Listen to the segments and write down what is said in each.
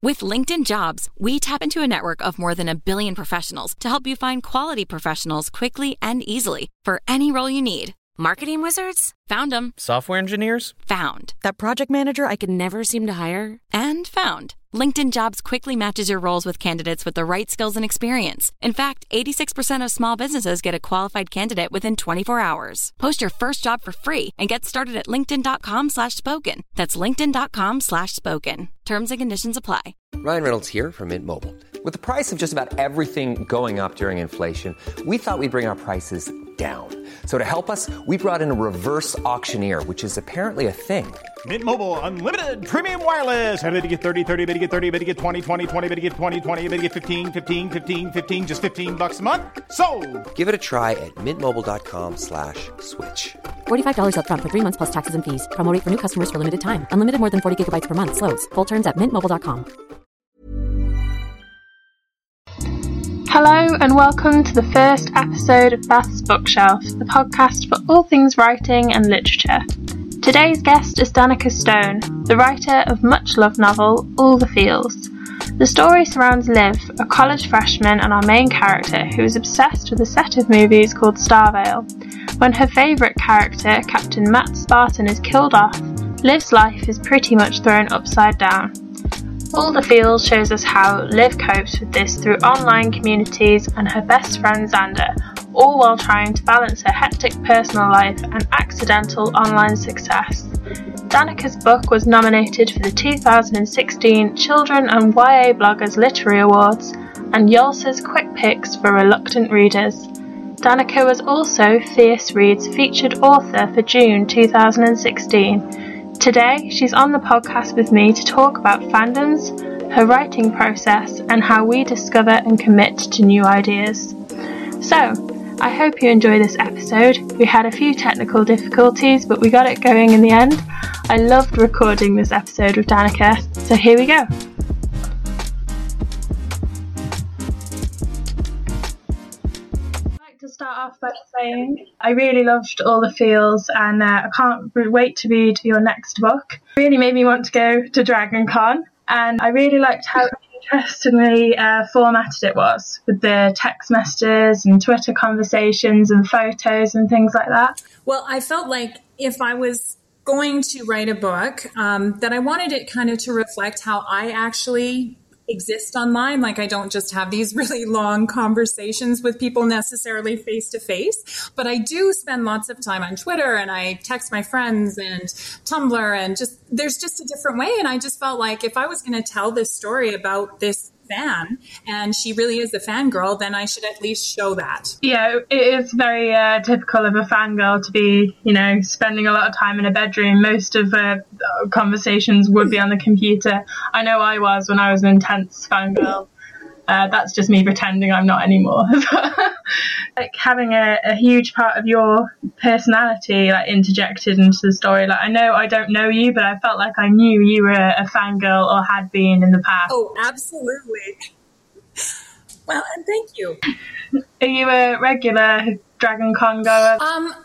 With LinkedIn Jobs, we tap into a network of more than 1 billion professionals to help you find quality professionals quickly and easily for any role you need. Marketing wizards? Found them. Software engineers? Found. That project manager I could never seem to hire? And found. LinkedIn Jobs quickly matches your roles with candidates with the right skills and experience. In fact, 86% of small businesses get a qualified candidate within 24 hours. Post your first job for free and get started at linkedin.com/spoken. That's linkedin.com/spoken. Terms and conditions apply. Ryan Reynolds here from Mint Mobile. With the price of just about everything going up during inflation, we thought we'd bring our prices down. So to help us, we brought in a reverse auctioneer, which is apparently a thing. Mint Mobile Unlimited Premium Wireless. How to get 30, 30, bit to get 30, bit to get 20, 20, 20, bit to get 20, 20, bit to get 15, 15, 15, 15, just $15 a month? Sold! Give it a try at mintmobile.com/switch. $45 up front for 3 months plus taxes and fees. Promo rate for new customers for limited time. Unlimited more than 40 gigabytes per month. Slows full terms at mintmobile.com. Hello and welcome to the first episode of Beth's Bookshelf, the podcast for all things writing and literature. Today's guest is Danica Stone, the writer of much-loved novel All the Feels. The story surrounds Liv, a college freshman and our main character who is obsessed with a set of movies called Starvale. When her favourite character, Captain Matt Spartan, is killed off, Liv's life is pretty much thrown upside down. All the Feels shows us how Liv copes with this through online communities and her best friend Xander, all while trying to balance her hectic personal life and accidental online success. Danica's book was nominated for the 2016 Children and YA Bloggers Literary Awards and Yolsa's Quick Picks for Reluctant Readers. Danica was also Fierce Reads featured author for June 2016. Today, she's on the podcast with me to talk about fandoms, her writing process, and how we discover and commit to new ideas. So, I hope you enjoy this episode. We had a few technical difficulties, but we got it going in the end. I loved recording this episode with Danica, so here we go. To start off by saying I really loved All the Feels and I can't wait to read your next book. It really made me want to go to Dragon Con, and I really liked how interestingly formatted it was with the text messages and Twitter conversations and photos and things like that. Well, I felt like if I was going to write a book, that I wanted it kind of to reflect how I actually exist online. Like, I don't just have these really long conversations with people necessarily face to face, but I do spend lots of time on Twitter and I text my friends and Tumblr, and there's just a different way. And I just felt like if I was going to tell this story about this fan and she really is a fangirl, then I should at least show that. Yeah, it is very typical of a fangirl to be, spending a lot of time in a bedroom. Most of conversations would be on the computer. I know I was when I was an intense fangirl. That's just me pretending I'm not anymore. Like having a huge part of your personality interjected into the story. I know I don't know you, but I felt like I knew you were a fangirl or had been in the past. Oh, absolutely. Well, and thank you. Are you a regular Dragon Con goer?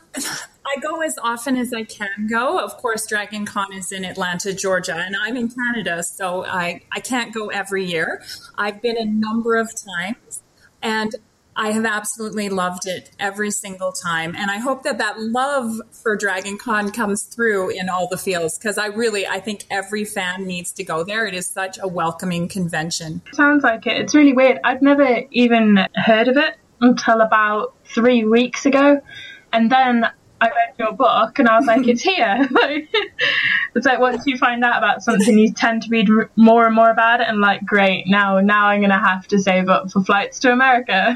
I go as often as I can go. Of course, Dragon Con is in Atlanta, Georgia, and I'm in Canada, so I can't go every year. I've been a number of times, and I have absolutely loved it every single time. And I hope that love for Dragon Con comes through in All the Feels, because I think every fan needs to go there. It is such a welcoming convention. Sounds like it. It's really weird. I've never even heard of it until about 3 weeks ago. And then I read your book and I was like, it's here. It's like once you find out about something, you tend to read more and more about it, and great, now I'm going to have to save up for flights to America.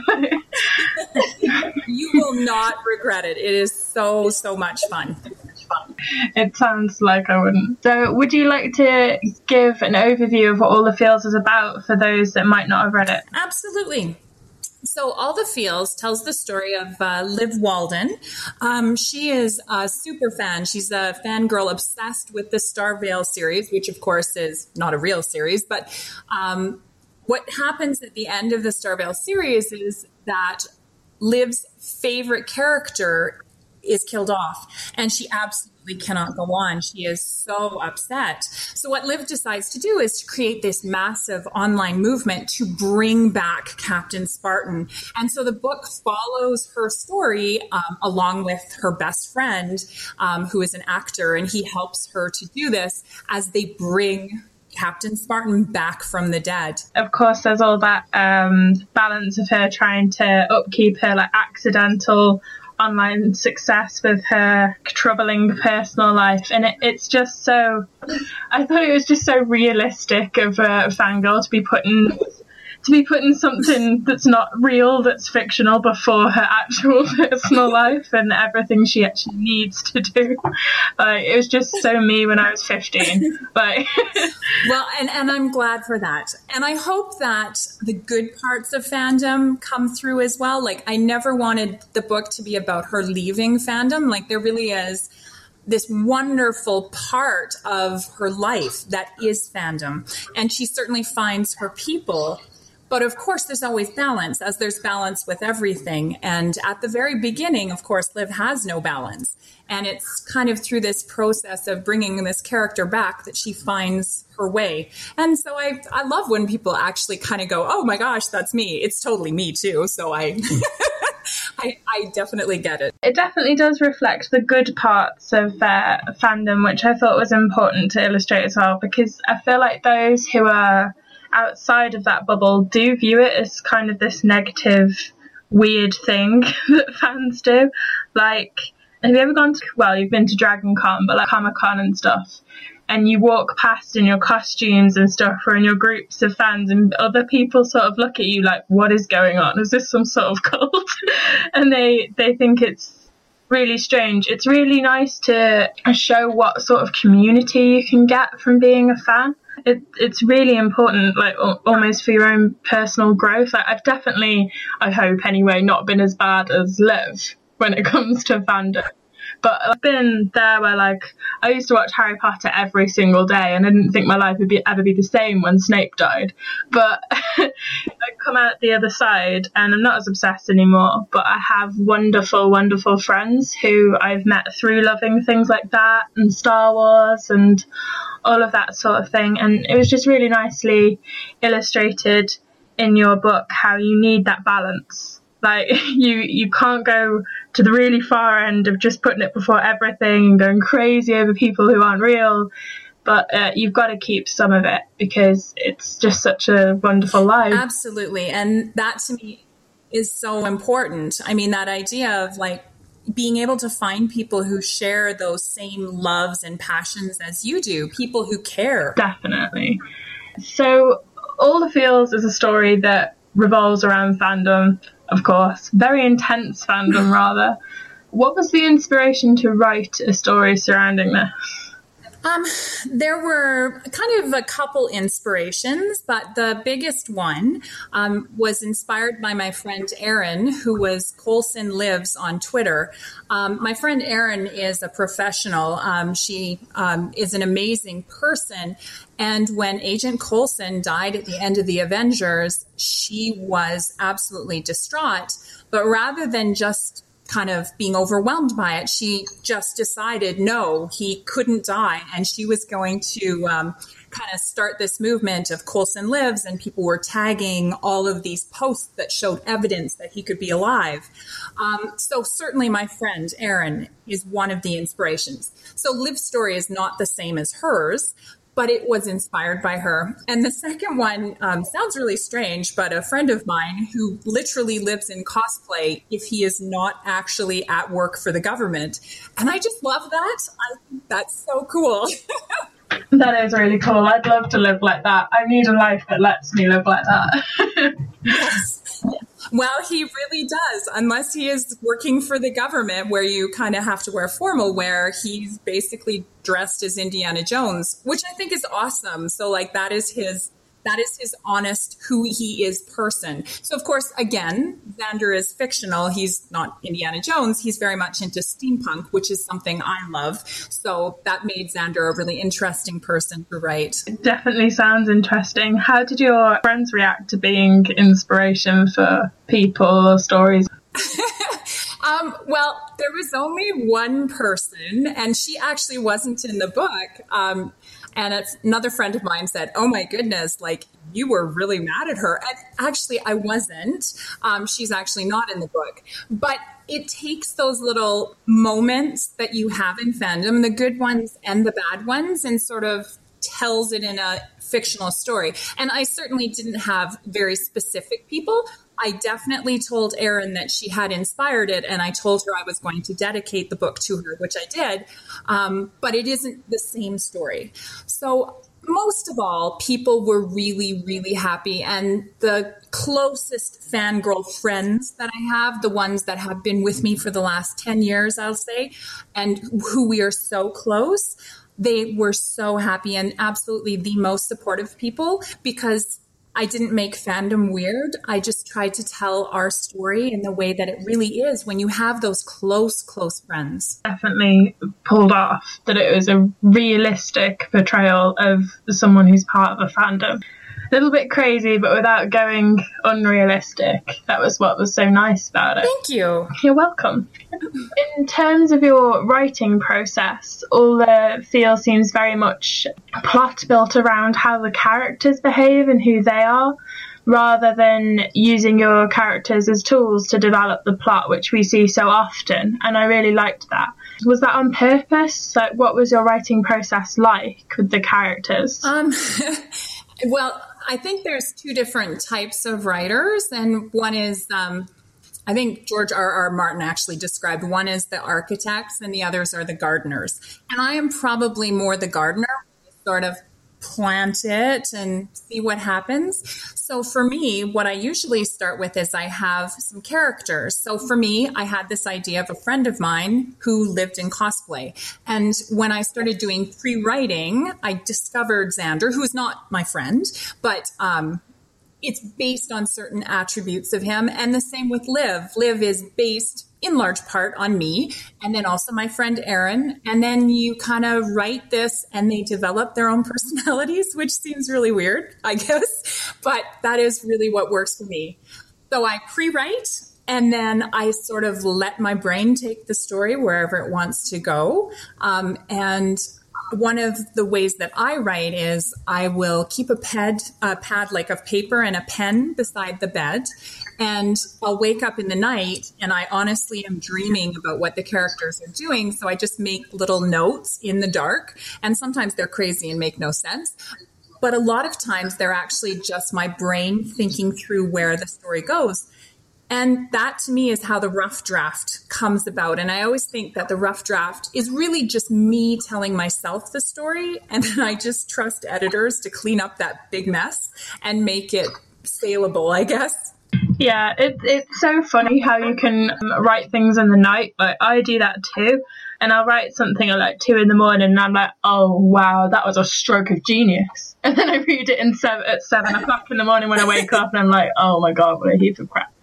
You will not regret it. It is so much fun. It sounds like I wouldn't. So would you like to give an overview of what All the Feels is about for those that might not have read it? Absolutely. So All the Feels tells the story of Liv Walden. She is a super fan. She's a fangirl obsessed with the Starvale series, which of course is not a real series. But what happens at the end of the Starvale series is that Liv's favorite character is killed off, and she absolutely cannot go on. She is so upset. So what Liv decides to do is to create this massive online movement to bring back Captain Spartan. And so the book follows her story along with her best friend, who is an actor, and he helps her to do this as they bring Captain Spartan back from the dead. Of course, there's all that balance of her trying to upkeep her like accidental online success with her troubling personal life, and it's just so, I thought it was just so realistic of a fangirl to be putting something that's not real, that's fictional, before her actual personal life and everything she actually needs to do. Like, it was just so me when I was 15. Like, well, and I'm glad for that. And I hope that the good parts of fandom come through as well. Like, I never wanted the book to be about her leaving fandom. Like, there really is this wonderful part of her life that is fandom. And she certainly finds her people. But of course, there's always balance, as there's balance with everything. And at the very beginning, of course, Liv has no balance. And it's kind of through this process of bringing this character back that she finds her way. And so I love when people actually kind of go, oh my gosh, that's me. It's totally me too. So I definitely get it. It definitely does reflect the good parts of fandom, which I thought was important to illustrate as well, because I feel like those who are outside of that bubble do view it as kind of this negative, weird thing that fans do. Like, have you ever gone to, well, you've been to Dragon Con, but like Comic-Con and stuff, and you walk past in your costumes and stuff, or in your groups of fans, and other people sort of look at you like, what is going on? Is this some sort of cult? And they think it's really strange. It's really nice to show what sort of community you can get from being a fan. It's really important, like almost for your own personal growth. Like, I've definitely, I hope anyway, not been as bad as Liv when it comes to fandom. But I've been there where, like, I used to watch Harry Potter every single day, and I didn't think my life would ever be the same when Snape died. But I come out the other side, and I'm not as obsessed anymore. But I have wonderful, wonderful friends who I've met through loving things like that, and Star Wars, and all of that sort of thing. And it was just really nicely illustrated in your book how you need that balance. Like, you can't go to the really far end of just putting it before everything and going crazy over people who aren't real, but you've got to keep some of it because it's just such a wonderful life. Absolutely. And that to me is so important. I mean, that idea of like being able to find people who share those same loves and passions as you do, people who care. Definitely. So All the Feels is a story that revolves around fandom, of course. Very intense fandom, rather. What was the inspiration to write a story surrounding this? There were kind of a couple inspirations, but the biggest one was inspired by my friend Erin, who was Coulson Lives on Twitter. My friend Erin is a professional. She is an amazing person. And when Agent Coulson died at the end of the Avengers, she was absolutely distraught. But rather than just kind of being overwhelmed by it, she just decided, no, he couldn't die. And she was going to kind of start this movement of Coulson Lives, and people were tagging all of these posts that showed evidence that he could be alive. So certainly my friend Erin is one of the inspirations. So Liv's story is not the same as hers, but it was inspired by her. And the second one sounds really strange, but a friend of mine who literally lives in cosplay if he is not actually at work for the government. And I just love that. I think that's so cool. That is really cool. I'd love to live like that. I need a life that lets me live like that. Yes. Well, he really does, unless he is working for the government where you kind of have to wear formal wear. He's basically dressed as Indiana Jones, which I think is awesome. So like that is his honest who he is person. So of course, again, Xander is fictional. He's not Indiana Jones. He's very much into steampunk, which is something I love. So that made Xander a really interesting person to write. It definitely sounds interesting. How did your friends react to being inspiration for people or stories? Well, there was only one person, and she actually wasn't in the book. And another friend of mine said, "Oh my goodness, like you were really mad at her." And actually, I wasn't. She's actually not in the book. But it takes those little moments that you have in fandom, the good ones and the bad ones, and sort of tells it in a fictional story. And I certainly didn't have very specific people. I definitely told Erin that she had inspired it, and I told her I was going to dedicate the book to her, which I did. But it isn't the same story. So most of all, people were really, really happy. And the closest fangirl friends that I have, the ones that have been with me for the last 10 years, I'll say, and who we are so close, they were so happy and absolutely the most supportive people, because I didn't make fandom weird. I just tried to tell our story in the way that it really is when you have those close friends. Definitely pulled off that it was a realistic portrayal of someone who's part of a fandom. A little bit crazy, but without going unrealistic. That was what was so nice about it. Thank you. You're welcome. In terms of your writing process, all the feel seems very much plot built around how the characters behave and who they are, rather than using your characters as tools to develop the plot, which we see so often. And I really liked that. Was that on purpose? Like, what was your writing process like with the characters? Well, I think there's two different types of writers, and one is, I think George R.R. Martin actually described, one is the architects and the others are the gardeners. And I am probably more the gardener, sort of plant it and see what happens. So for me, what I usually start with is I have some characters. So for me, I had this idea of a friend of mine who lived in cosplay. And when I started doing pre-writing, I discovered Xander, who's not my friend, but it's based on certain attributes of him. And the same with Liv. Liv is based in large part on me, and then also my friend Erin. And then you kind of write this and they develop their own personalities, which seems really weird, I guess. But that is really what works for me. So I pre-write, and then I sort of let my brain take the story wherever it wants to go. And one of the ways that I write is I will keep a pad like of paper and a pen beside the bed. And I'll wake up in the night and I honestly am dreaming about what the characters are doing. So I just make little notes in the dark. And sometimes they're crazy and make no sense. But a lot of times they're actually just my brain thinking through where the story goes. And that to me is how the rough draft comes about. And I always think that the rough draft is really just me telling myself the story. And then I just trust editors to clean up that big mess and make it saleable, I guess. Yeah, it's so funny how you can write things in the night. Like, I do that too. And I'll write something at like 2 a.m. and I'm like, oh, wow, that was a stroke of genius. And then I read it at 7 o'clock in the morning when I wake up and I'm like, oh my God, what a heap of crap.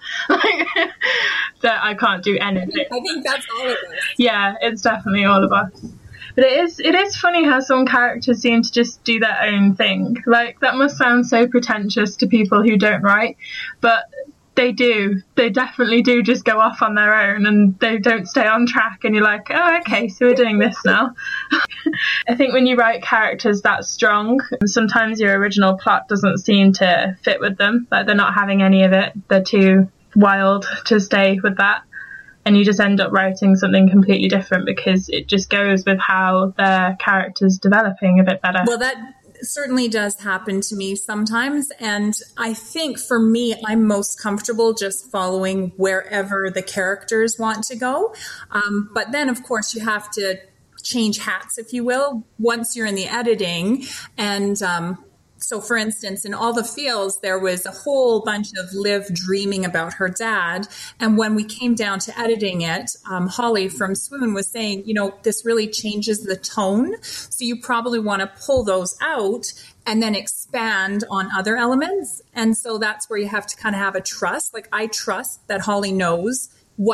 That I can't do anything. I think that's all of us. Yeah, it's definitely all of us. But it is funny how some characters seem to just do their own thing. Like, that must sound so pretentious to people who don't write, but they do. They definitely do just go off on their own and they don't stay on track. And you're like, oh, okay, so we're doing this now. I think when you write characters that strong, sometimes your original plot doesn't seem to fit with them. Like, they're not having any of it. They're too wild to stay with that. And you just end up writing something completely different because it just goes with how their character's developing a bit better. Well, that certainly does happen to me sometimes. And I think for me, I'm most comfortable just following wherever the characters want to go. But then, of course, you have to change hats, if you will, once you're in the editing. And so, for instance, in All the Feels, there was a whole bunch of Liv dreaming about her dad. And when we came down to editing it, Holly from Swoon was saying, you know, this really changes the tone. So you probably want to pull those out and then expand on other elements. And so that's where you have to kind of have a trust. Like, I trust that Holly knows what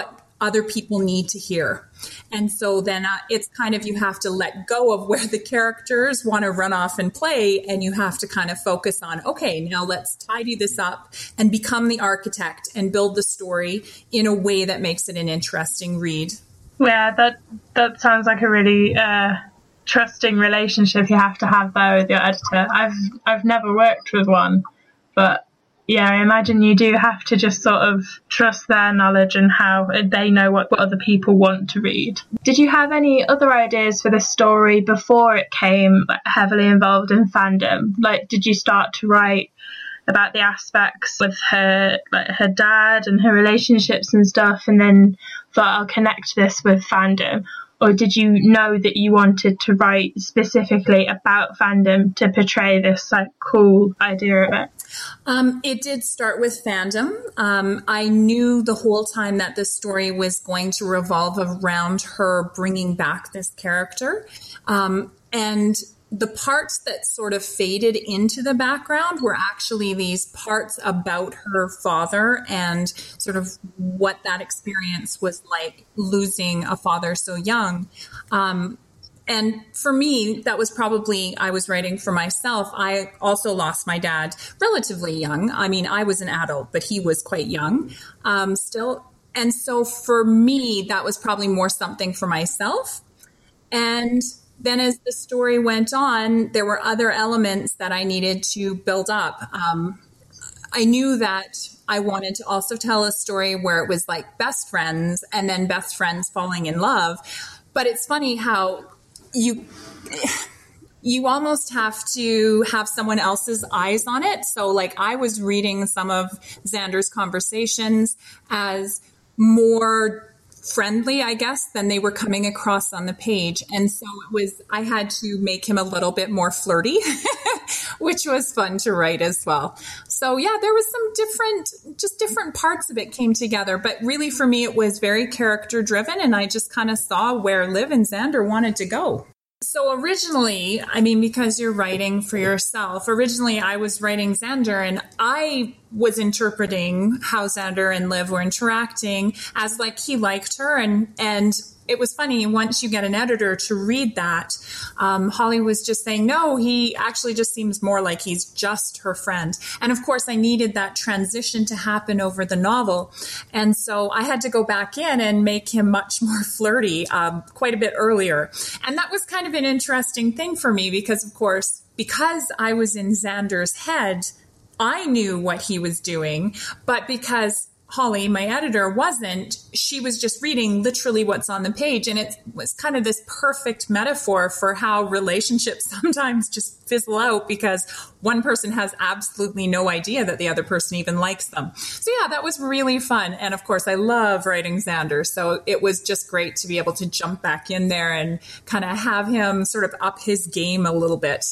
other people need to hear. And so then it's kind of, you have to let go of where the characters want to run off and play, and you have to kind of focus on, okay, now let's tidy this up and become the architect and build the story in a way that makes it an interesting read. Yeah, that sounds like a really trusting relationship you have to have there with your editor. I've never worked with one, but yeah, I imagine you do have to just sort of trust their knowledge and how they know what other people want to read. Did you have any other ideas for the story before it came heavily involved in fandom? Like, did you start to write about the aspects with her, like her dad and her relationships and stuff, and then thought, I'll connect this with fandom? Or did you know that you wanted to write specifically about fandom to portray this like cool idea of it? It did start with fandom. I knew the whole time that this story was going to revolve around her bringing back this character. And the parts that sort of faded into the background were actually these parts about her father and sort of what that experience was like, losing a father so young. And for me, that was probably, I was writing for myself. I also lost my dad relatively young. I mean, I was an adult, but he was quite young still. And so for me, that was probably more something for myself. And then as the story went on, there were other elements that I needed to build up. I knew that I wanted to also tell a story where it was like best friends and then best friends falling in love. But it's funny how you almost have to have someone else's eyes on it. So like I was reading some of Xander's conversations as more friendly, I guess, than they were coming across on the page. And so I had to make him a little bit more flirty, which was fun to write as well. So yeah, there was some different parts of it came together. But really for me, it was very character driven. And I just kind of saw where Liv and Xander wanted to go. So originally, I mean, because you're writing for yourself, originally I was writing Xander and I was interpreting how Xander and Liv were interacting as like he liked her. And it was funny, once you get an editor to read that, Holly was just saying, no, he actually just seems more like he's just her friend. And of course, I needed that transition to happen over the novel. And so I had to go back in and make him much more flirty quite a bit earlier. And that was kind of an interesting thing for me because, of course, because I was in Xander's head, I knew what he was doing, but because Holly, my editor, wasn't, she was just reading literally what's on the page. And it was kind of this perfect metaphor for how relationships sometimes just fizzle out because one person has absolutely no idea that the other person even likes them. So yeah, that was really fun. And of course, I love writing Xander. So it was just great to be able to jump back in there and kind of have him sort of up his game a little bit.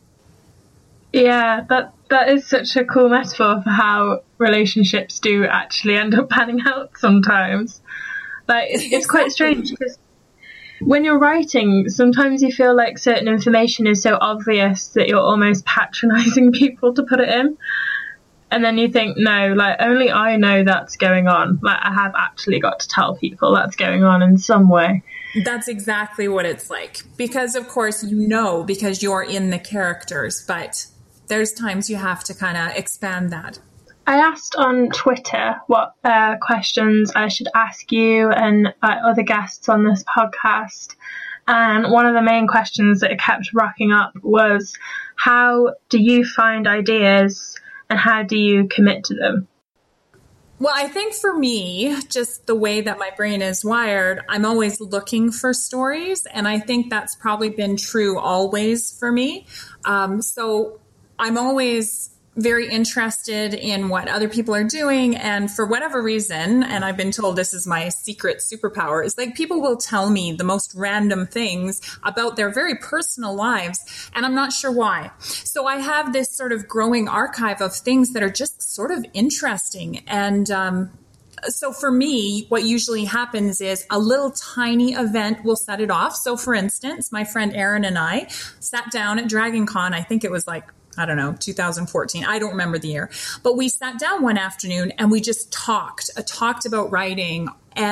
Yeah, that is such a cool metaphor for how relationships do actually end up panning out sometimes. Like, it's quite strange because when you're writing, sometimes you feel like certain information is so obvious that you're almost patronizing people to put it in. And then you think, no, like, only I know that's going on. Like, I have actually got to tell people that's going on in some way. That's exactly what it's like. Because, of course, you know, because you're in the characters, but there's times you have to kind of expand that. I asked on Twitter what questions I should ask you and other guests on this podcast. And one of the main questions that kept rocking up was, how do you find ideas and how do you commit to them? Well, I think for me, just the way that my brain is wired, I'm always looking for stories. And I think that's probably been true always for me. So I'm always very interested in what other people are doing. And for whatever reason, and I've been told this is my secret superpower, is like people will tell me the most random things about their very personal lives. And I'm not sure why. So I have this sort of growing archive of things that are just sort of interesting. And so for me, what usually happens is a little tiny event will set it off. So for instance, my friend Erin and I sat down at Dragon Con. I think it was like, I don't know, 2014. I don't remember the year. But we sat down one afternoon and we just talked about writing. And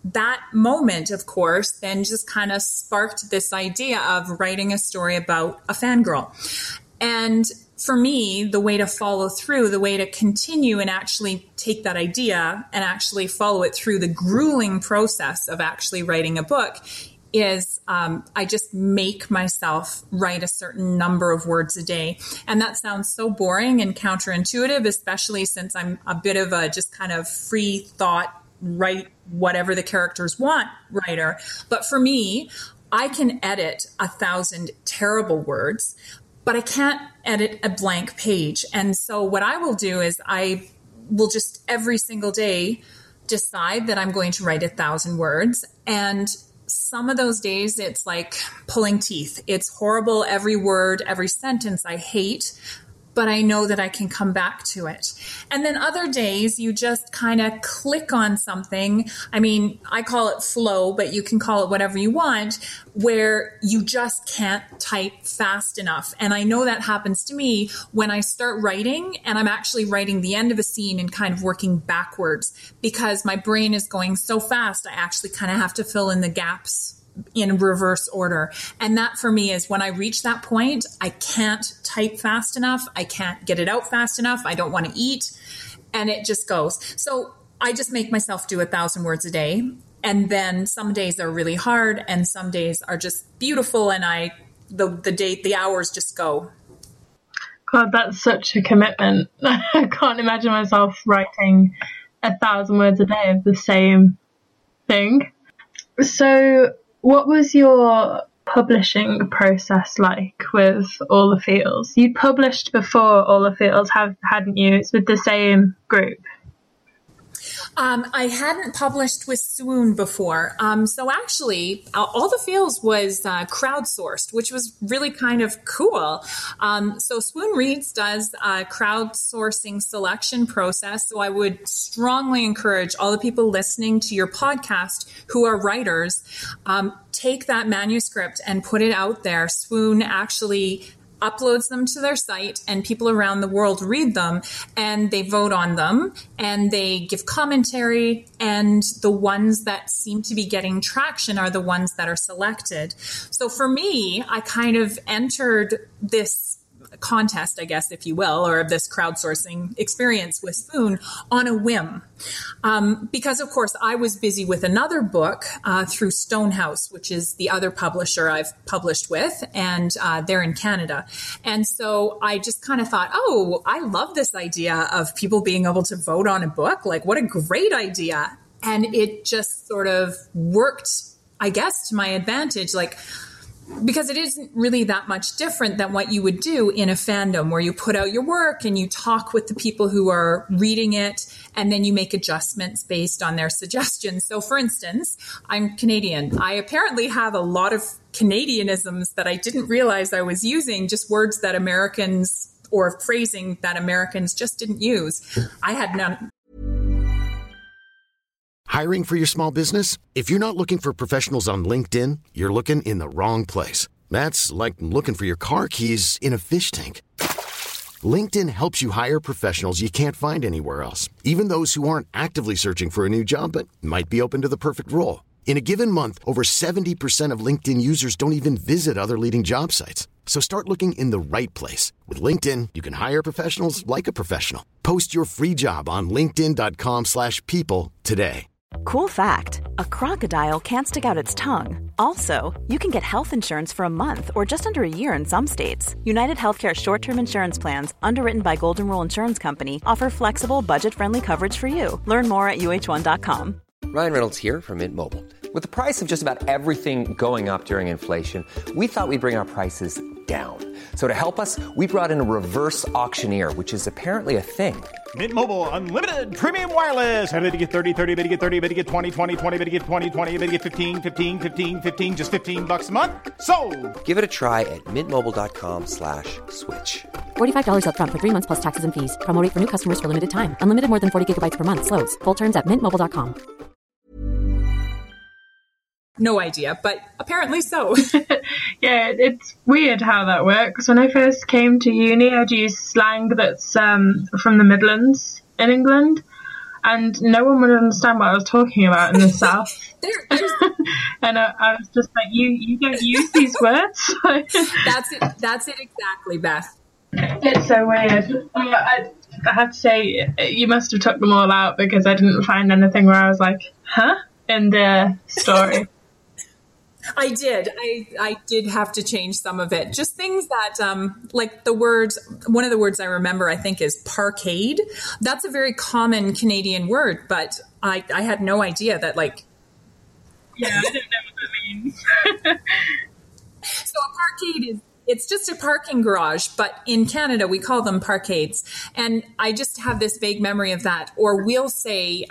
that moment, of course, then just kind of sparked this idea of writing a story about a fangirl. And for me, the way to follow through, the way to continue and actually take that idea and actually follow it through the grueling process of actually writing a book is I just make myself write a certain number of words a day. And that sounds so boring and counterintuitive, especially since I'm a bit of a just kind of free thought, write whatever the characters want writer. But for me, I can edit 1,000 terrible words, but I can't edit a blank page. And so what I will do is I will just every single day decide that I'm going to write 1,000 words. And some of those days it's like pulling teeth. It's horrible. Every word, every sentence I hate, but I know that I can come back to it. And then other days you just kind of click on something. I mean, I call it flow, but you can call it whatever you want, where you just can't type fast enough. And I know that happens to me when I start writing and I'm actually writing the end of a scene and kind of working backwards because my brain is going so fast. I actually kind of have to fill in the gaps in reverse order. And that for me is when I reach that point, I can't type fast enough. I can't get it out fast enough. I don't want to eat. And it just goes. So I just make myself do 1,000 words a day. And then some days are really hard and some days are just beautiful. And the hours just go. God, that's such a commitment. I can't imagine myself writing 1,000 words a day of the same thing. So what was your publishing process like with All the Feels? You published before All the Feels, hadn't you? It's with the same group. I hadn't published with Swoon before. So actually, All the Feels was crowdsourced, which was really kind of cool. So Swoon Reads does a crowdsourcing selection process. So I would strongly encourage all the people listening to your podcast who are writers, take that manuscript and put it out there. Swoon actually uploads them to their site and people around the world read them and they vote on them and they give commentary, and the ones that seem to be getting traction are the ones that are selected. So for me, I kind of entered this contest, I guess, if you will, or this crowdsourcing experience with Swoon on a whim. Because of course I was busy with another book through Stonehouse, which is the other publisher I've published with, and they're in Canada. And so I just kind of thought, oh, I love this idea of people being able to vote on a book. Like, what a great idea. And it just sort of worked, I guess, to my advantage. Like, because it isn't really that much different than what you would do in a fandom where you put out your work and you talk with the people who are reading it and then you make adjustments based on their suggestions. So for instance, I'm Canadian. I apparently have a lot of Canadianisms that I didn't realize I was using, just words that Americans or phrasing that Americans just didn't use. I had none. Hiring for your small business? If you're not looking for professionals on LinkedIn, you're looking in the wrong place. That's like looking for your car keys in a fish tank. LinkedIn helps you hire professionals you can't find anywhere else, even those who aren't actively searching for a new job but might be open to the perfect role. In a given month, over 70% of LinkedIn users don't even visit other leading job sites. So start looking in the right place. With LinkedIn, you can hire professionals like a professional. Post your free job on linkedin.com/people today. Cool fact, a crocodile can't stick out its tongue. Also, you can get health insurance for a month or just under a year in some states. United Healthcare short-term insurance plans, underwritten by Golden Rule Insurance Company, offer flexible, budget-friendly coverage for you. Learn more at UH1.com. Ryan Reynolds here from Mint Mobile. With the price of just about everything going up during inflation, we thought we'd bring our prices down. So to help us, we brought in a reverse auctioneer, which is apparently a thing. Mint Mobile Unlimited Premium Wireless. How to get 30, 30, how to get 30, how to get 20, 20, 20, how to get 20, 20, how to get 15, 15, 15, 15, just $15 a month? Sold! Give it a try at mintmobile.com/switch. $45 up front for 3 months plus taxes and fees. Promo rate for new customers for limited time. Unlimited more than 40 gigabytes per month. Slows full terms at mintmobile.com. No idea, but apparently so. Yeah, it's weird how that works. When I first came to uni, I'd use slang that's from the Midlands in England. and no one would understand what I was talking about in the South. And I was just like, you don't use these words. That's it exactly, Beth. It's so weird. I have to say, you must have took them all out, because I didn't find anything where I was like, huh? In the story. I did. I did have to change some of it. Just things that, like the words, one of the words I remember, I think, is parkade. That's a very common Canadian word, but I had no idea that, like... Yeah, I don't know what that means. So a parkade it's just a parking garage, but in Canada we call them parkades. And I just have this vague memory of that. Or we'll say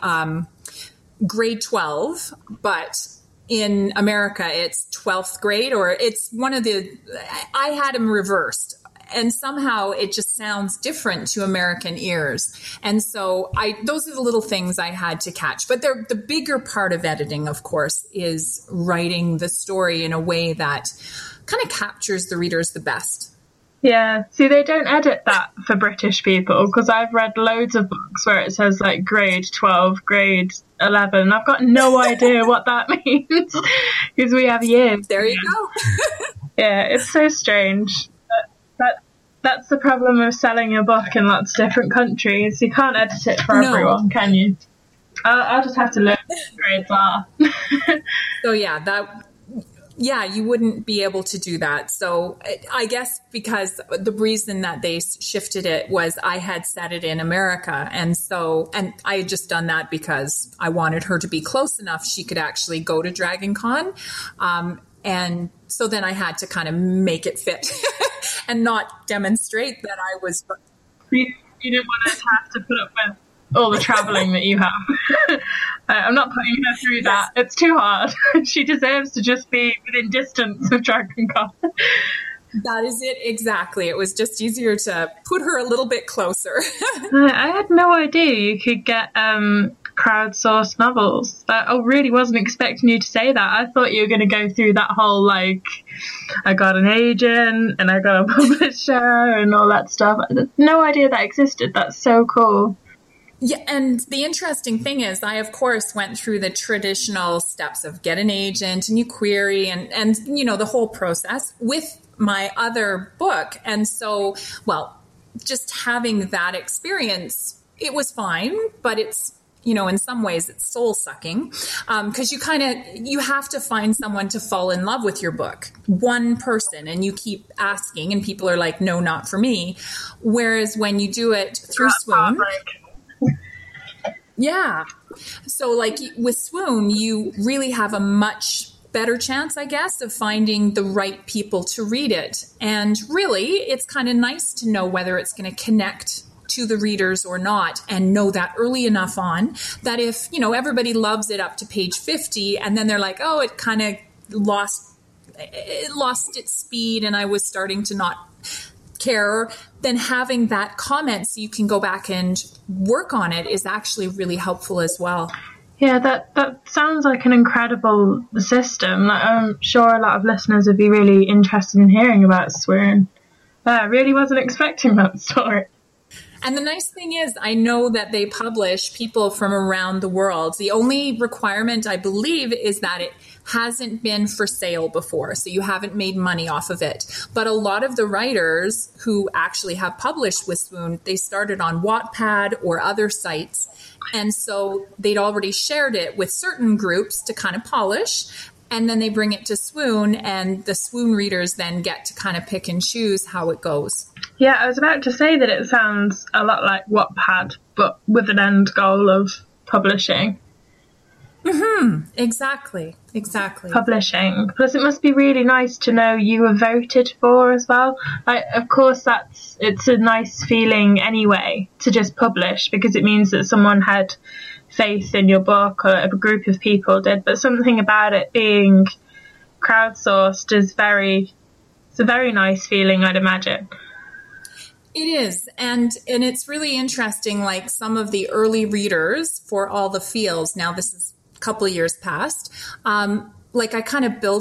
grade 12, but in America it's 12th grade, or it's one of the, I had them reversed. And somehow it just sounds different to American ears. And so those are the little things I had to catch. But the bigger part of editing, of course, is writing the story in a way that kind of captures the readers the best. Yeah. See, they don't edit that for British people, because I've read loads of books where it says like grade 12, grade 11. I've got no idea what that means, because we have years. There you go. Yeah, it's so strange. That's the problem of selling your book in lots of different countries. You can't edit it for everyone, can you? I'll just have to learn what grades are. So yeah, you wouldn't be able to do that. So I guess because the reason that they shifted it was I had set it in America. And I had just done that because I wanted her to be close enough she could actually go to Dragon Con. And so then I had to kind of make it fit and not demonstrate that I was... You didn't want to have to put up with all the traveling that you have. I'm not putting her through that. It's too hard. She deserves to just be within distance of Dragon Con. That is it, exactly. It was just easier to put her a little bit closer. I had no idea you could get crowdsourced novels. I really wasn't expecting you to say that. I thought you were going to go through that whole, like, I got an agent and I got a publisher and all that stuff. I had no idea that existed. That's so cool. Yeah, and the interesting thing is I, of course, went through the traditional steps of get an agent and you query and you know, the whole process with my other book. And so, well, just having that experience, it was fine, but it's, you know, in some ways it's soul sucking because you have to find someone to fall in love with your book, one person, and you keep asking and people are like, no, not for me. Whereas when you do it through Swoon, yeah. So like with Swoon, you really have a much better chance, I guess, of finding the right people to read it. And really, it's kind of nice to know whether it's going to connect to the readers or not, and know that early enough on that if, you know, everybody loves it up to page 50 and then they're like, oh, it kind of lost its speed and I was starting to not care, then having that comment so you can go back and work on it is actually really helpful as well. Yeah, that sounds like an incredible system. I'm sure a lot of listeners would be really interested in hearing about Swoon. I really wasn't expecting that story. And the nice thing is, I know that they publish people from around the world. The only requirement, I believe, is that it hasn't been for sale before, so you haven't made money off of it. But a lot of the writers who actually have published with Swoon, they started on Wattpad or other sites. And so they'd already shared it with certain groups to kind of polish. And then they bring it to Swoon, and the Swoon readers then get to kind of pick and choose how it goes. Yeah, I was about to say that it sounds a lot like Wattpad, but with an end goal of publishing. Mm-hmm. Exactly. Publishing. Plus, it must be really nice to know you were voted for as well. Like, of course, it's a nice feeling anyway to just publish, because it means that someone had faith in your book, or a group of people did. But something about it being crowdsourced is it's a very nice feeling, I'd imagine. It is. And it's really interesting, like some of the early readers for All the Feels, now this is a couple of years past, like I kind of built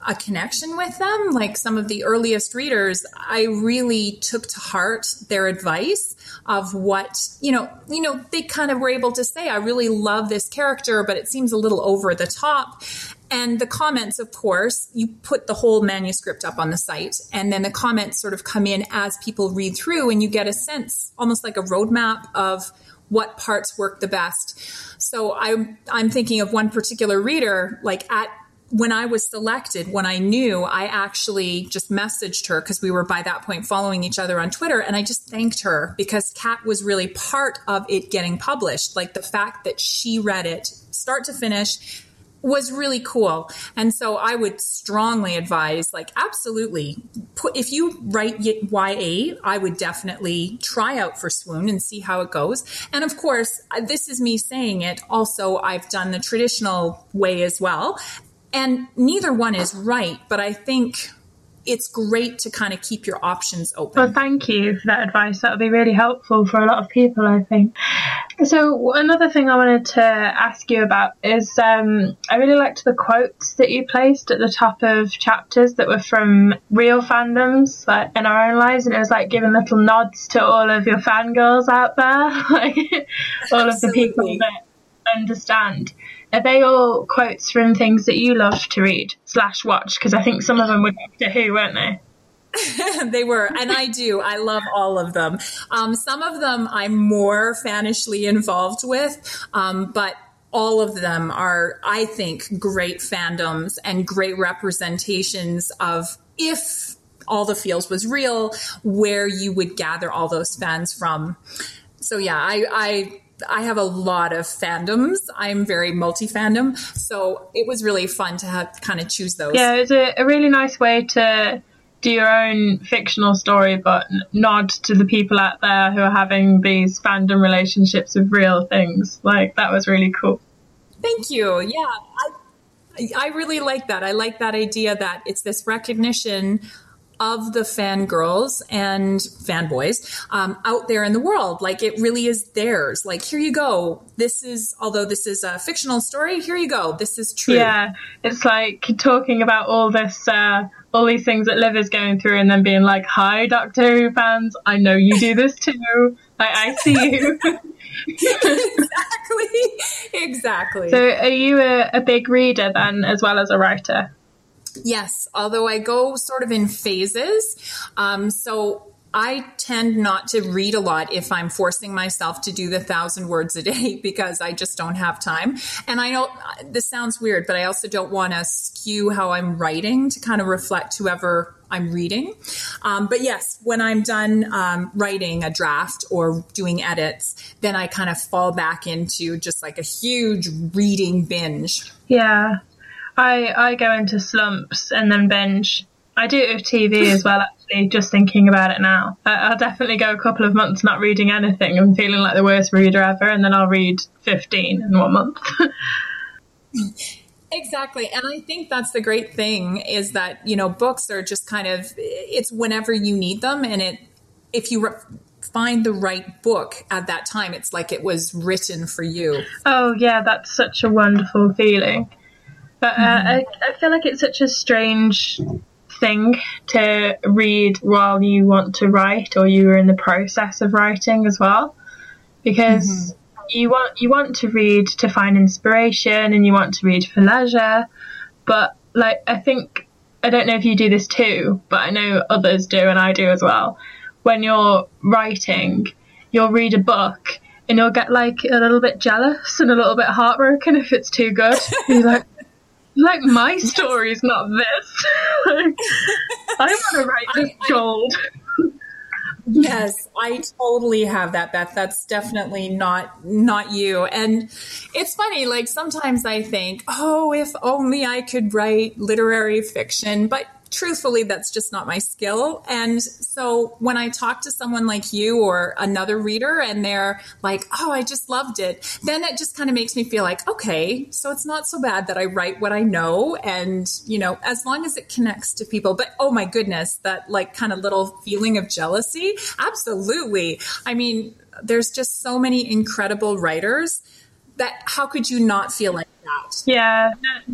a connection with them. Like some of the earliest readers, I really took to heart their advice of what, they kind of were able to say, I really love this character, but it seems a little over the top. And the comments, of course, you put the whole manuscript up on the site, and then the comments sort of come in as people read through, and you get a sense, almost like a roadmap of what parts work the best. So I'm thinking of one particular reader, like when I was selected, when I knew, I actually just messaged her because we were by that point following each other on Twitter. And I just thanked her because Kat was really part of it getting published. Like the fact that she read it start to finish was really cool. And so I would strongly advise, like, absolutely, if you write YA, I would definitely try out for Swoon and see how it goes. And of course, this is me saying it. Also, I've done the traditional way as well. And neither one is right, but I think it's great to kind of keep your options open. Well, thank you for that advice. That would be really helpful for a lot of people, I think. So another thing I wanted to ask you about is I really liked the quotes that you placed at the top of chapters that were from real fandoms, like in our own lives, and it was like giving little nods to all of your fangirls out there, like all of the people that understand. Are they all quotes from things that you love to read / watch? Because I think some of them were Doctor Who, weren't they? They were, and I do. I love all of them. Some of them I'm more fanishly involved with, but all of them are, I think, great fandoms and great representations of, if All the Feels was real, where you would gather all those fans from. So yeah, I have a lot of fandoms. I'm very multi-fandom. So it was really fun to kind of choose those. Yeah, it's a really nice way to do your own fictional story, but nod to the people out there who are having these fandom relationships with real things. Like, that was really cool. Thank you. Yeah, I really like that. I like that idea that it's this recognition of the fangirls and fanboys out there in the world. Like, it really is theirs. Like, here you go. Although this is a fictional story, here you go. This is true. Yeah, it's like talking about all this, all these things that Liv is going through, and then being like, hi, Doctor Who fans, I know you do this too. Like, I see you. Exactly. So are you a big reader then, as well as a writer? Yes, although I go sort of in phases. So I tend not to read a lot if I'm forcing myself to do the 1,000 words a day, because I just don't have time. And I know this sounds weird, but I also don't want to skew how I'm writing to kind of reflect whoever I'm reading. But yes, when I'm done writing a draft or doing edits, then I kind of fall back into just like a huge reading binge. Yeah. I go into slumps and then binge. I do it with TV as well, actually, just thinking about it now. I'll definitely go a couple of months not reading anything and feeling like the worst reader ever, and then I'll read 15 in 1 month. Exactly. And I think that's the great thing, is that, books are just kind of, it's whenever you need them. And if you find the right book at that time, it's like it was written for you. Oh, yeah, that's such a wonderful feeling. But I feel like it's such a strange thing to read while you want to write, or you are in the process of writing as well, because you want to read to find inspiration, and you want to read for leisure. But like, I don't know if you do this too, but I know others do, and I do as well. When you're writing, you'll read a book and you'll get like a little bit jealous and a little bit heartbroken if it's too good. You're like, my story's not this. I want to write this gold. Yes, I totally have that, Beth. That's definitely not you. And it's funny, like sometimes I think, oh, if only I could write literary fiction, but truthfully, that's just not my skill. And so when I talk to someone like you or another reader and they're like, oh, I just loved it, then it just kind of makes me feel like, okay, so it's not so bad that I write what I know. And, as long as it connects to people. But oh my goodness, that like kind of little feeling of jealousy. Absolutely. I mean, there's just so many incredible writers that how could you not feel like that? Yeah, never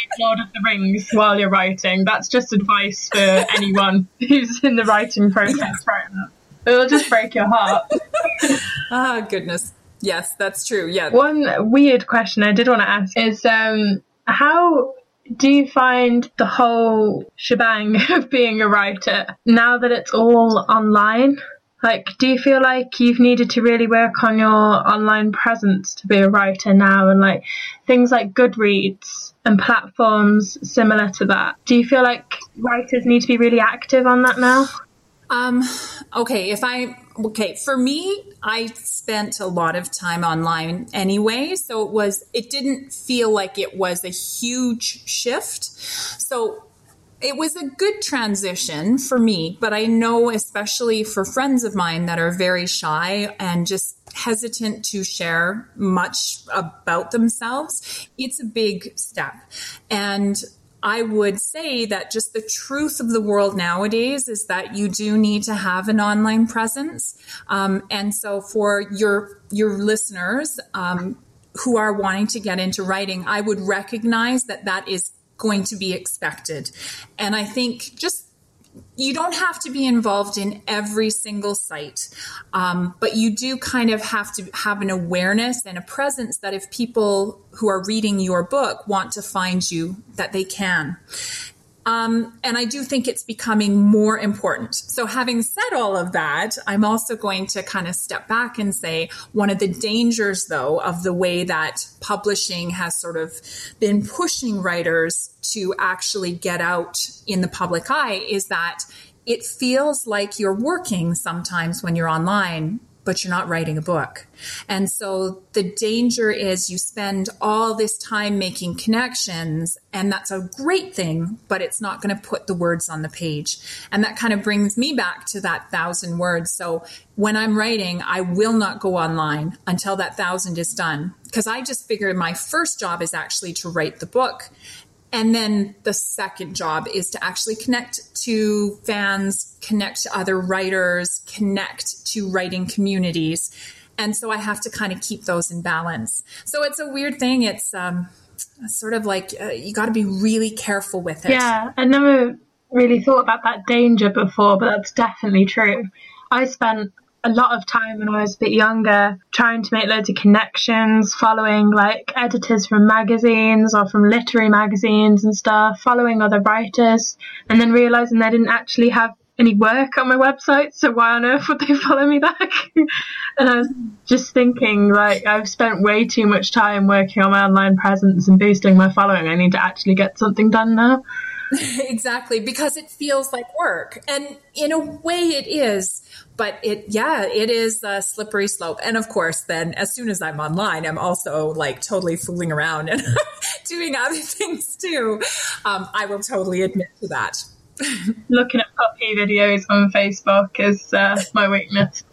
read Lord of the Rings while you're writing. That's just advice for anyone who's in the writing process right now. It'll just break your heart. Ah, goodness. Yes, that's true. Yeah. One weird question I did want to ask is, how do you find the whole shebang of being a writer now that it's all online? Like, do you feel like you've needed to really work on your online presence to be a writer now? And like things like Goodreads and platforms similar to that. Do you feel like writers need to be really active on that now? Okay, for me, I spent a lot of time online anyway, so it didn't feel like it was a huge shift. So it was a good transition for me, but I know especially for friends of mine that are very shy and just hesitant to share much about themselves, it's a big step. And I would say that just the truth of the world nowadays is that you do need to have an online presence. And so for your listeners who are wanting to get into writing, I would recognize that is going to be expected. And I think just you don't have to be involved in every single site, but you do kind of have to have an awareness and a presence that if people who are reading your book want to find you, that they can. And I do think it's becoming more important. So having said all of that, I'm also going to kind of step back and say one of the dangers, though, of the way that publishing has sort of been pushing writers to actually get out in the public eye is that it feels like you're working sometimes when you're online, but you're not writing a book. And so the danger is you spend all this time making connections, and that's a great thing, but it's not going to put the words on the page. And that kind of brings me back to that 1,000 words. So when I'm writing, I will not go online until that 1,000 is done, because I just figured my first job is actually to write the book. And then the second job is to actually connect to fans, connect to other writers, connect to writing communities. And so I have to kind of keep those in balance. So it's a weird thing. It's sort of like you got to be really careful with it. Yeah, I never really thought about that danger before, but that's definitely true. I spent a lot of time when I was a bit younger trying to make loads of connections, following like editors from magazines or from literary magazines and stuff, following other writers, and then realising they didn't actually have any work on my website, so why on earth would they follow me back? And I was just thinking, like, I've spent way too much time working on my online presence and boosting my following. I need to actually get something done now. Exactly, because it feels like work. And in a way it is, but it is a slippery slope. And of course, then as soon as I'm online, I'm also like totally fooling around and doing other things too. I will totally admit to that. Looking at puppy videos on Facebook is my weakness.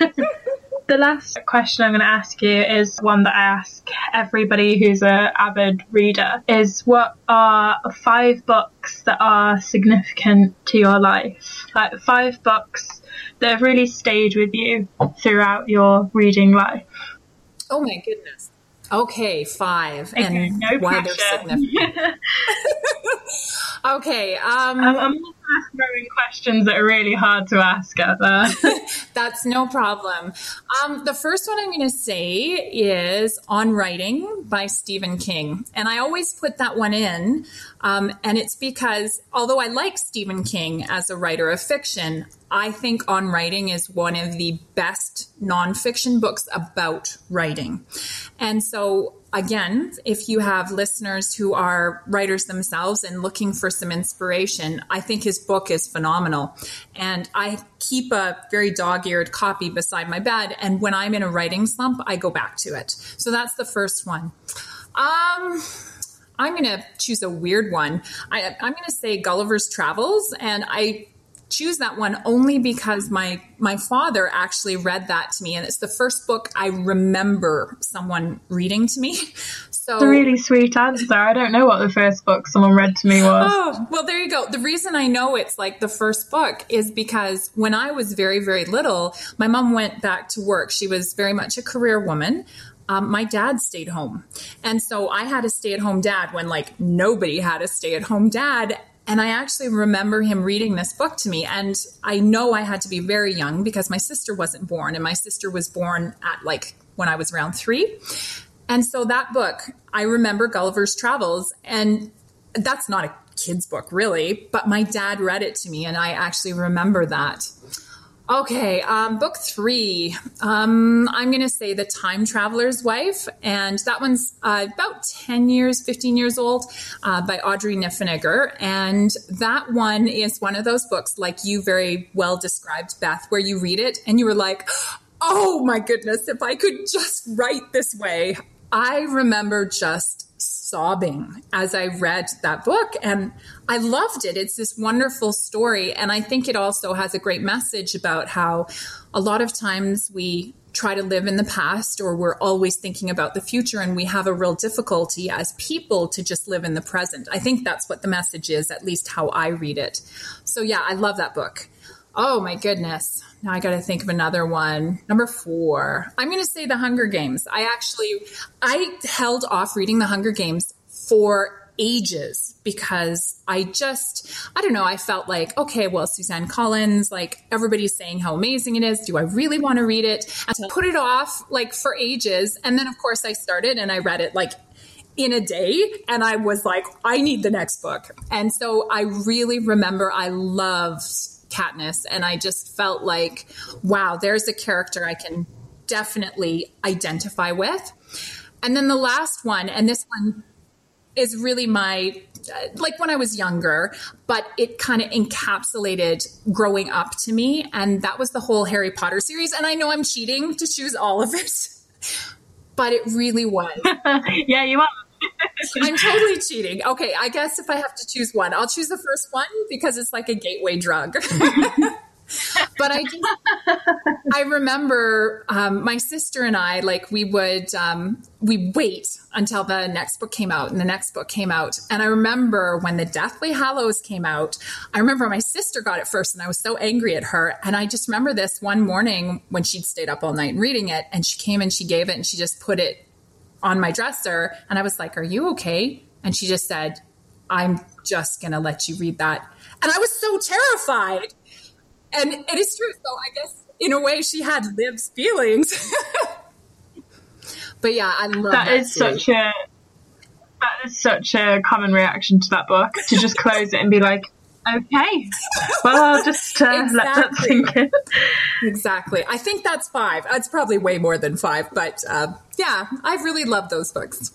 The last question I'm going to ask you is one that I ask everybody who's an avid reader, is what are 5 books that are significant to your life? Like 5 books that have really stayed with you throughout your reading life. Oh my goodness. Okay, 5. Okay, and no why pressure. they're significant. Okay. I'm going to ask throwing questions that are really hard to ask out there. That's no problem. The first one I'm going to say is On Writing by Stephen King. And I always put that one in. And it's because although I like Stephen King as a writer of fiction, I think On Writing is one of the best nonfiction books about writing. And so, again, if you have listeners who are writers themselves and looking for some inspiration, I think his book is phenomenal. And I keep a very dog-eared copy beside my bed. And when I'm in a writing slump, I go back to it. So that's the first one. I'm going to choose a weird one. I'm going to say Gulliver's Travels. And I choose that one only because my father actually read that to me, and it's the first book I remember someone reading to me. So That's a really sweet answer. I don't know what the first book someone read to me was. Oh, well, there you go. The reason I know it's like the first book is because when I was very, very little, my mom went back to work. She was very much a career woman. my dad stayed home. And so I had a stay-at-home dad when like nobody had a stay-at-home dad. And I actually remember him reading this book to me. And I know I had to be very young because my sister wasn't born. And my sister was born at like when I was around 3. And so that book, I remember Gulliver's Travels. And that's not a kid's book really, but my dad read it to me. And I actually remember that. Okay, book 3, I'm going to say The Time Traveler's Wife, and that one's about 15 years old, by Audrey Niffenegger, and that one is one of those books, like you very well described, Beth, where you read it and you were like, oh my goodness, if I could just write this way. I remember just sobbing as I read that book, and I loved it. It's this wonderful story, and I think it also has a great message about how a lot of times we try to live in the past, or we're always thinking about the future, and we have a real difficulty as people to just live in the present. I think that's what the message is, at least how I read it. So yeah, I love that book. Oh my goodness. Now I got to think of another one. Number 4, I'm going to say The Hunger Games. I held off reading The Hunger Games for ages because I don't know. I felt like, okay, well, Suzanne Collins, like everybody's saying how amazing it is. Do I really want to read it? And I put it off like for ages. And then of course I started and I read it like in a day. And I was like, I need the next book. And so I really remember I loved Katniss, and I just felt like, wow, there's a character I can definitely identify with. And then the last one, and this one is really my, like when I was younger, but it kind of encapsulated growing up to me, and that was the whole Harry Potter series. And I know I'm cheating to choose all of it, but it really was. Yeah, you are. I'm totally cheating. Okay, I guess if I have to choose one, I'll choose the first one because it's like a gateway drug. But I remember my sister and I, like we wait until the next book came out, and the next book came out. And I remember when the Deathly Hallows came out, I remember my sister got it first, and I was so angry at her. And I just remember this one morning when she'd stayed up all night reading it, and she came and she gave it, and she just put it on my dresser. And I was like, are you okay? And she just said, I'm just going to let you read that. And I was so terrified. And it is true. So I guess in a way she had Liv's feelings. But yeah, I love that. That is such a common reaction to that book, to just close it and be like, okay, well, I'll just let that sink in. Exactly. I think that's 5. It's probably way more than 5, but yeah, I really love those books.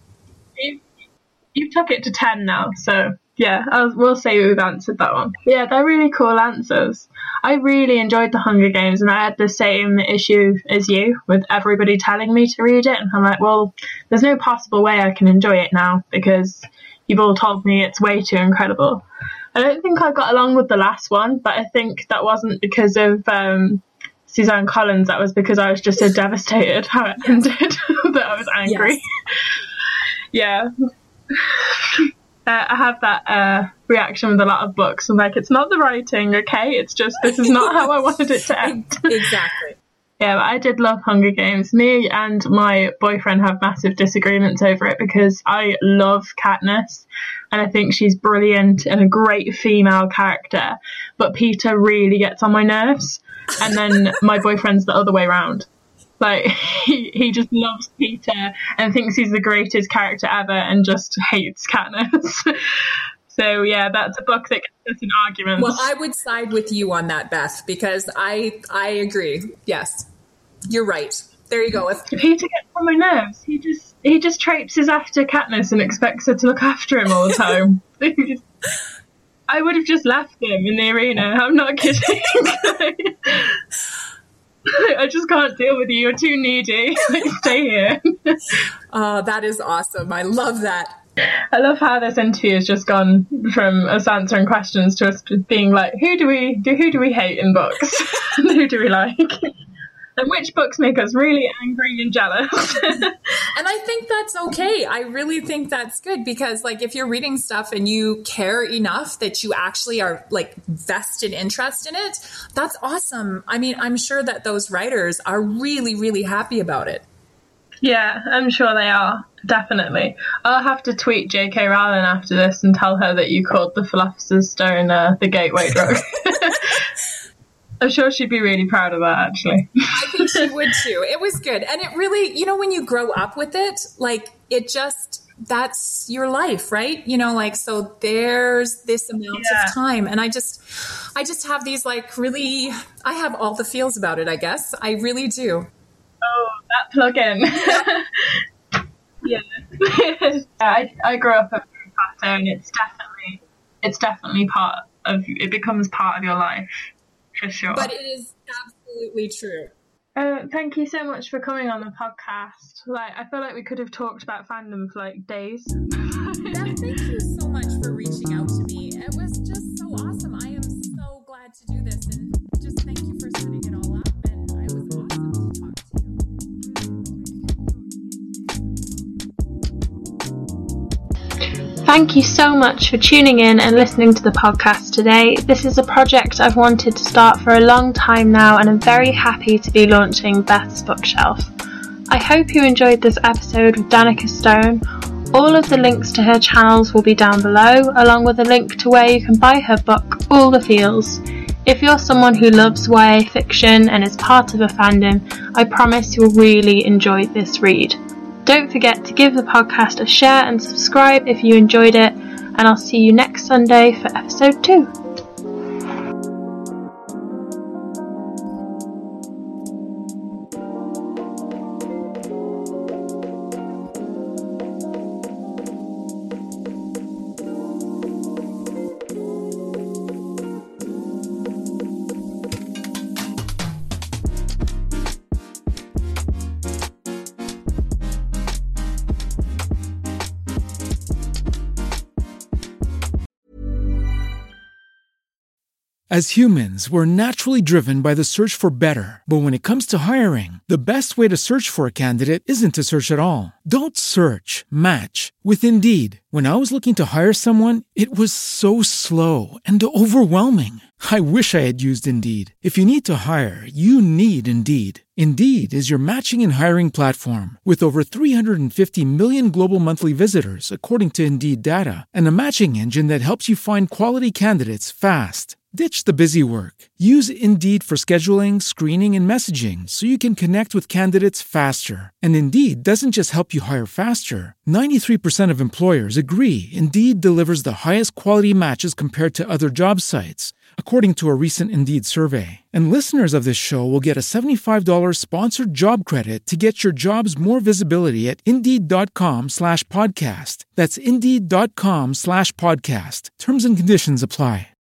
You took it to 10 now, so yeah, we'll say we've answered that one. Yeah, they're really cool answers. I really enjoyed The Hunger Games, and I had the same issue as you with everybody telling me to read it, and I'm like, well, there's no possible way I can enjoy it now because you've all told me it's way too incredible. I don't think I got along with the last one, but I think that wasn't because of Suzanne Collins. That was because I was just so devastated how it ended that I was angry. Yes. Yeah. I have that reaction with a lot of books. I'm like, it's not the writing, okay? It's just, this is not how I wanted it to end. Exactly. Yeah, but I did love Hunger Games. Me and my boyfriend have massive disagreements over it because I love Katniss and I think she's brilliant and a great female character. But Peter really gets on my nerves. And then my boyfriend's the other way around. Like, he just loves Peter and thinks he's the greatest character ever and just hates Katniss. So, yeah, that's a book that gets us in arguments. Well, I would side with you on that, Beth, because I agree. Yes, you're right. There you go. Peter gets on my nerves. He just traipses after Katniss and expects her to look after him all the time. I would have just left him in the arena. I'm not kidding. I just can't deal with you. You're too needy. Like, stay here. That is awesome. I love that. I love how this interview has just gone from us answering questions to us being like, who do we hate in books? And who do we like? And which books make us really angry and jealous? And I think that's okay. I really think that's good because, like, if you're reading stuff and you care enough that you actually are, like, vested interest in it, that's awesome. I mean, I'm sure that those writers are really, really happy about it. Yeah, I'm sure they are. Definitely. I'll have to tweet J.K. Rowling after this and tell her that you called the Philosopher's Stone the gateway drug. I'm sure she'd be really proud of that, actually. I think she would too. It was good. And it really, you know, when you grow up with it, like it just, that's your life, right? You know, like, so there's this amount of time. And I just have these like really, I have all the feels about it, I guess. I really do. Oh, that plug-in. I grew up at Pato, and it's definitely part of, it becomes part of your life, for sure. But it is absolutely true. Thank you so much for coming on the podcast. Like, I feel like we could have talked about fandom for like days. Thank you so much for reaching out to me. It was just so awesome. I am so glad to do this, and just thank you for setting it all up. And it was awesome to talk to you. Thank you so much for tuning in and listening to the podcast today. This is a project I've wanted to start for a long time now, and I'm very happy to be launching Beth's Bookshelf. I hope you enjoyed this episode with Danica Stone. All of the links to her channels will be down below, along with a link to where you can buy her book, All the Feels. If you're someone who loves YA fiction and is part of a fandom, I promise you'll really enjoy this read. Don't forget to give the podcast a share and subscribe if you enjoyed it, and I'll see you next Sunday for episode 2. As humans, we're naturally driven by the search for better. But when it comes to hiring, the best way to search for a candidate isn't to search at all. Don't search, match with Indeed. When I was looking to hire someone, it was so slow and overwhelming. I wish I had used Indeed. If you need to hire, you need Indeed. Indeed is your matching and hiring platform with over 350 million global monthly visitors, according to Indeed data, and a matching engine that helps you find quality candidates fast. Ditch the busy work. Use Indeed for scheduling, screening, and messaging so you can connect with candidates faster. And Indeed doesn't just help you hire faster. 93% of employers agree Indeed delivers the highest quality matches compared to other job sites, according to a recent Indeed survey. And listeners of this show will get a $75 sponsored job credit to get your jobs more visibility at Indeed.com/podcast. That's Indeed.com/podcast. Terms and conditions apply.